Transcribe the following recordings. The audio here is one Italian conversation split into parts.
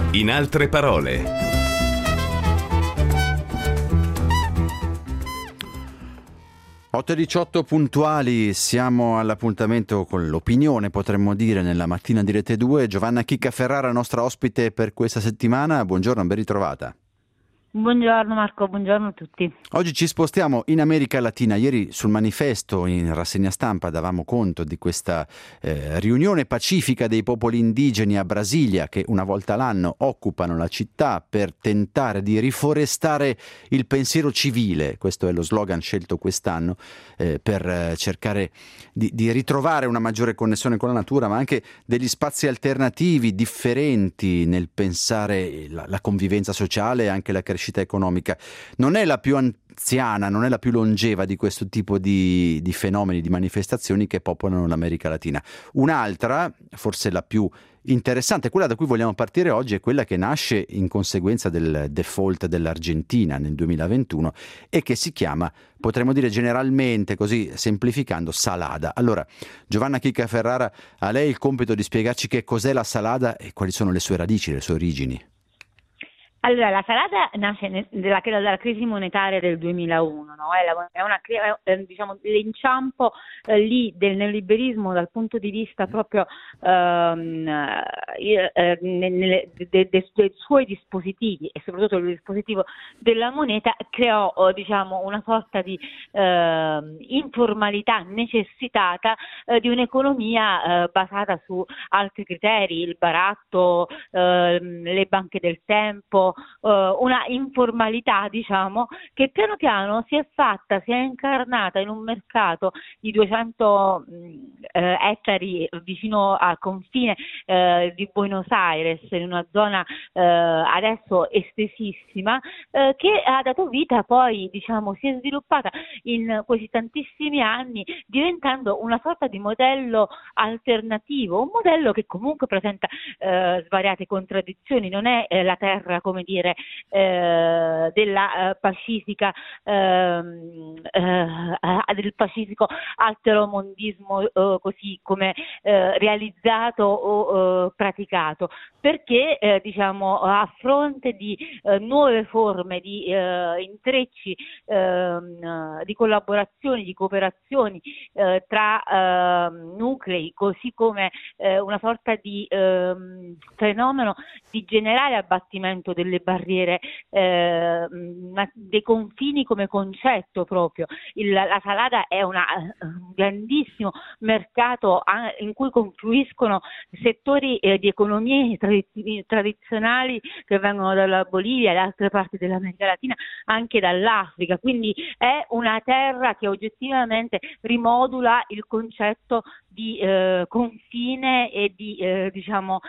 In altre parole. 8:18 puntuali, siamo all'appuntamento con l'opinione, potremmo dire, nella mattina di Rete 2. Giovanna Chicca Ferrara, nostra ospite per questa settimana. Buongiorno, ben ritrovata. Buongiorno Marco, buongiorno a tutti. Oggi ci spostiamo in America Latina. Ieri sul manifesto, in rassegna stampa, davamo conto di questa riunione pacifica dei popoli indigeni a Brasilia, che una volta l'anno occupano la città per tentare di riforestare il pensiero civile. Questo è lo slogan scelto quest'anno, per cercare di ritrovare una maggiore connessione con la natura, ma anche degli spazi alternativi, differenti nel pensare la convivenza sociale e anche la crescita economica. Non è la più anziana, non è la più longeva di questo tipo di fenomeni, di manifestazioni che popolano l'America Latina. Un'altra, forse la più interessante, quella da cui vogliamo partire oggi, è quella che nasce in conseguenza del default dell'Argentina nel 2021 e che si chiama, potremmo dire generalmente, così semplificando, salada. Allora, Giovanna Chicca Ferrara, a lei il compito di spiegarci che cos'è la salada e quali sono le sue radici, le sue origini. Allora, la salada nasce dalla crisi monetaria del 2001, no? È diciamo, l'inciampo lì del neoliberismo dal punto di vista proprio dei suoi dispositivi e soprattutto il dispositivo della moneta creò diciamo, una sorta di informalità necessitata di un'economia basata su altri criteri, il baratto, le banche del tempo, una informalità, diciamo, che piano piano si è incarnata in un mercato di 200 ettari vicino al confine di Buenos Aires, in una zona adesso estesissima, che ha dato vita poi, diciamo, si è sviluppata in questi tantissimi anni, diventando una sorta di modello alternativo, un modello che comunque presenta svariate contraddizioni. Non è la terra, come dire, della pacifica del pacifico alteromondismo così come realizzato o praticato, perché diciamo a fronte di nuove forme di intrecci di collaborazioni, di cooperazioni tra nuclei, così come una sorta di fenomeno di generale abbattimento delle barriere, dei confini come concetto proprio. La salada è un grandissimo mercato in cui confluiscono settori di economie tradizionali che vengono dalla Bolivia e da altre parti dell'America Latina, anche dall'Africa, quindi è una terra che oggettivamente rimodula il concetto di confine e di diciamo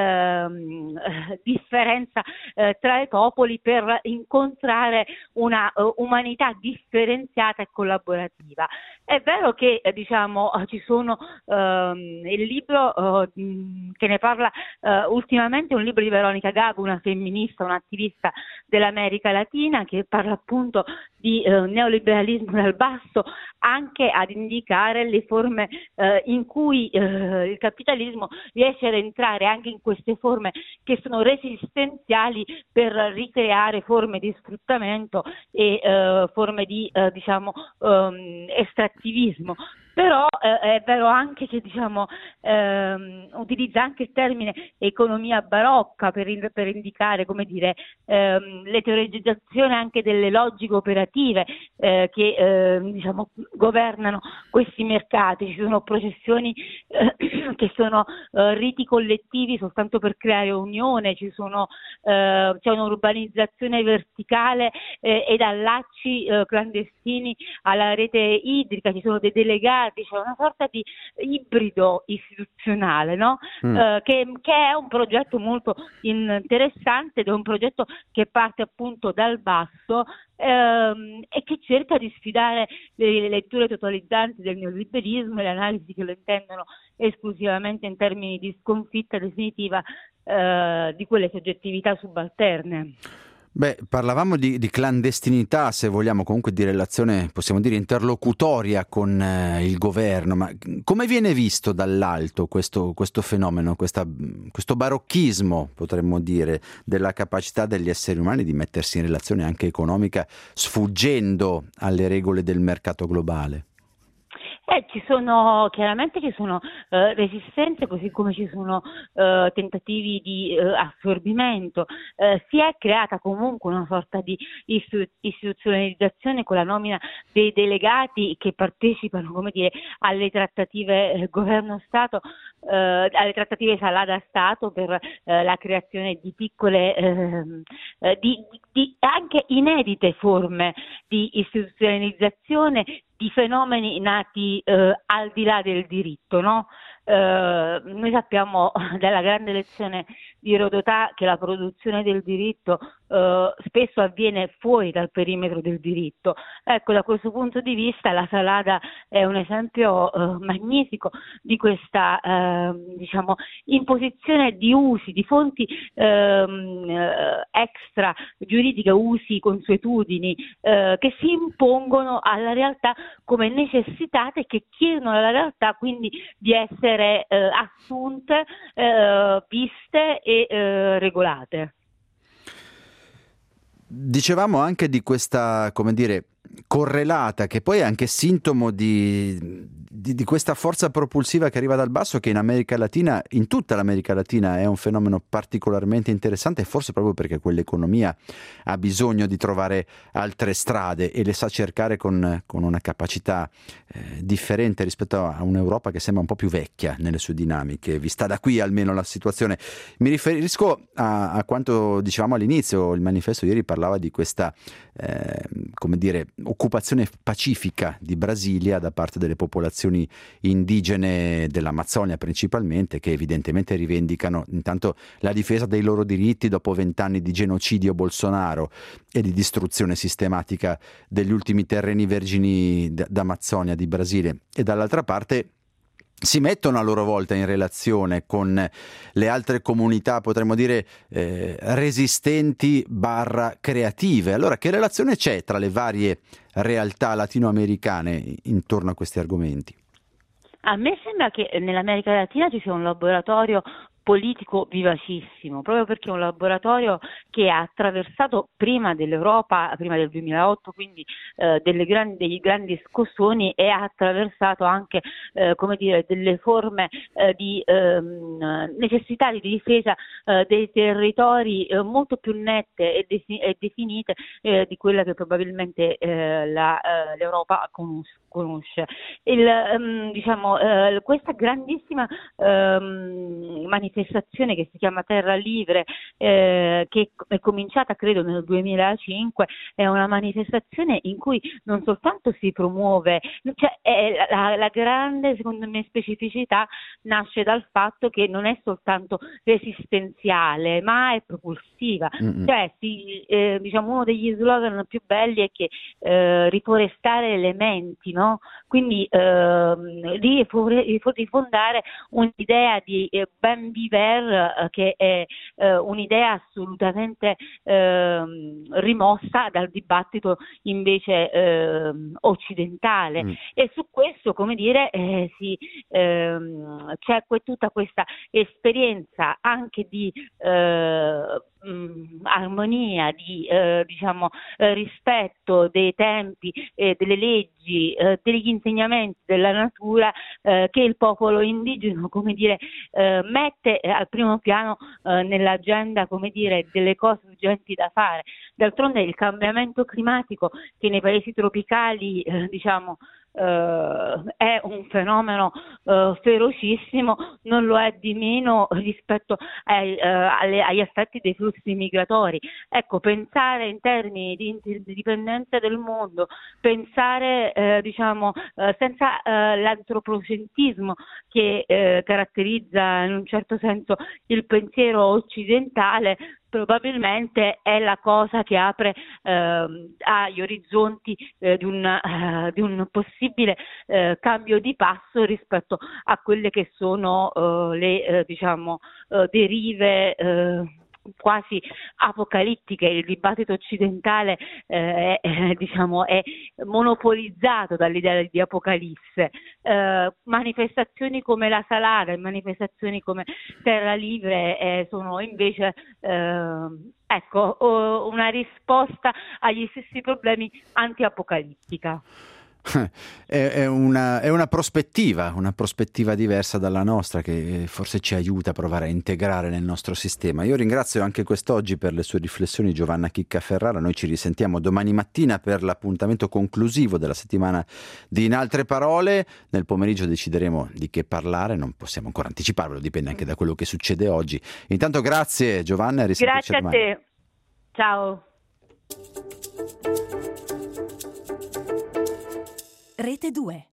differenza tra i popoli per incontrare una umanità differenziata e collaborativa. È vero che diciamo ci sono il libro che ne parla ultimamente, un libro di Veronica Gago, una femminista, un'attivista dell'America Latina, che parla appunto di neoliberalismo dal basso, anche ad indicare le forme in cui il capitalismo riesce ad entrare anche in queste forme che sono resistenziali per ricreare forme di sfruttamento e forme di diciamo estrattivismo. Però è vero anche che diciamo utilizza anche il termine economia barocca per indicare, come dire, l'eterogeneizzazione anche delle logiche operative che diciamo governano questi mercati. Ci sono processioni che sono riti collettivi soltanto per creare unione, c'è un'urbanizzazione verticale e allacci clandestini alla rete idrica, ci sono dei delegati, c'è una sorta di ibrido istituzionale, no? Che è un progetto molto interessante ed è un progetto che parte appunto dal basso e che cerca di sfidare le letture totalizzanti del neoliberismo e le analisi che lo intendono esclusivamente in termini di sconfitta definitiva di quelle soggettività subalterne. Beh, parlavamo di clandestinità, se vogliamo, comunque di relazione, possiamo dire, interlocutoria con il governo, ma come viene visto dall'alto questo fenomeno, questo barocchismo, potremmo dire, della capacità degli esseri umani di mettersi in relazione anche economica, sfuggendo alle regole del mercato globale? Chiaramente ci sono resistenze, così come ci sono tentativi di assorbimento. Si è creata comunque una sorta di istituzionalizzazione con la nomina dei delegati che partecipano, come dire, alle trattative governo-Stato, alle trattative Salada-Stato per la creazione di piccole, di anche inedite forme di istituzionalizzazione di fenomeni nati al di là del diritto, no? Noi sappiamo dalla grande lezione di Rodotà che la produzione del diritto spesso avviene fuori dal perimetro del diritto. Ecco, da questo punto di vista la Salada è un esempio magnifico di questa diciamo imposizione di usi, di fonti extra giuridiche, usi, consuetudini che si impongono alla realtà come necessitate e che chiedono alla realtà quindi di essere assunte, viste e regolate. Dicevamo anche di questa, come dire, correlata, che poi è anche sintomo di questa forza propulsiva che arriva dal basso, che in America Latina, in tutta l'America Latina, è un fenomeno particolarmente interessante, forse proprio perché quell'economia ha bisogno di trovare altre strade e le sa cercare con una capacità differente rispetto a un'Europa che sembra un po' più vecchia nelle sue dinamiche, vista da qui almeno la situazione. Mi riferisco a quanto dicevamo all'inizio. Il manifesto ieri parlava di questa come dire, occupazione pacifica di Brasilia da parte delle popolazioni indigene dell'Amazzonia principalmente, che evidentemente rivendicano intanto la difesa dei loro diritti dopo 20 anni di genocidio Bolsonaro e di distruzione sistematica degli ultimi terreni vergini d'Amazzonia di Brasile, e dall'altra parte si mettono a loro volta in relazione con le altre comunità, potremmo dire resistenti / creative. Allora, che relazione c'è tra le varie realtà latinoamericane intorno a questi argomenti? A me sembra che nell'America Latina ci sia un laboratorio politico vivacissimo, proprio perché è un laboratorio che ha attraversato prima dell'Europa, prima del 2008, quindi degli grandi scossoni, e ha attraversato anche come dire, delle forme di necessità di difesa dei territori molto più nette e definite di quella che probabilmente l'Europa conosce. Diciamo, questa grandissima manifestazione che si chiama Terra Livre, che è cominciata credo nel 2005, è una manifestazione in cui non soltanto si promuove, cioè la grande, secondo me, specificità nasce dal fatto che non è soltanto resistenziale, ma è propulsiva. Mm-mm. Cioè, diciamo, uno degli slogan più belli è che riforestare elementi, no? Quindi rifondare un'idea di ben vivere che è un'idea assolutamente rimossa dal dibattito invece occidentale. E su questo, come dire, c'è tutta questa esperienza anche di armonia, di diciamo rispetto dei tempi, delle leggi, degli insegnamenti della natura che il popolo indigeno, come dire, mette al primo piano nell'agenda, come dire, delle cose urgenti da fare. D'altronde il cambiamento climatico, che nei paesi tropicali diciamo è un fenomeno ferocissimo, non lo è di meno rispetto agli aspetti dei flussi migratori. Ecco, pensare in termini di interdipendenza del mondo, pensare diciamo senza l'antropocentrismo che caratterizza in un certo senso il pensiero occidentale, probabilmente è la cosa che apre agli orizzonti di un possibile cambio di passo rispetto a quelle che sono le diciamo derive quasi apocalittiche. Il dibattito occidentale diciamo, è monopolizzato dall'idea di apocalisse. Manifestazioni come la Salara e manifestazioni come Terra Livre sono invece una risposta agli stessi problemi anti-apocalittica. È una prospettiva diversa dalla nostra, che forse ci aiuta a provare a integrare nel nostro sistema. Io ringrazio anche quest'oggi per le sue riflessioni Giovanna Chicca-Ferrara. Noi ci risentiamo domani mattina per l'appuntamento conclusivo della settimana di In Altre Parole. Nel pomeriggio decideremo di che parlare, non possiamo ancora anticiparvelo, dipende anche da quello che succede oggi. Intanto grazie Giovanna, e risentirci domani. Grazie a te, ciao. Rete 2.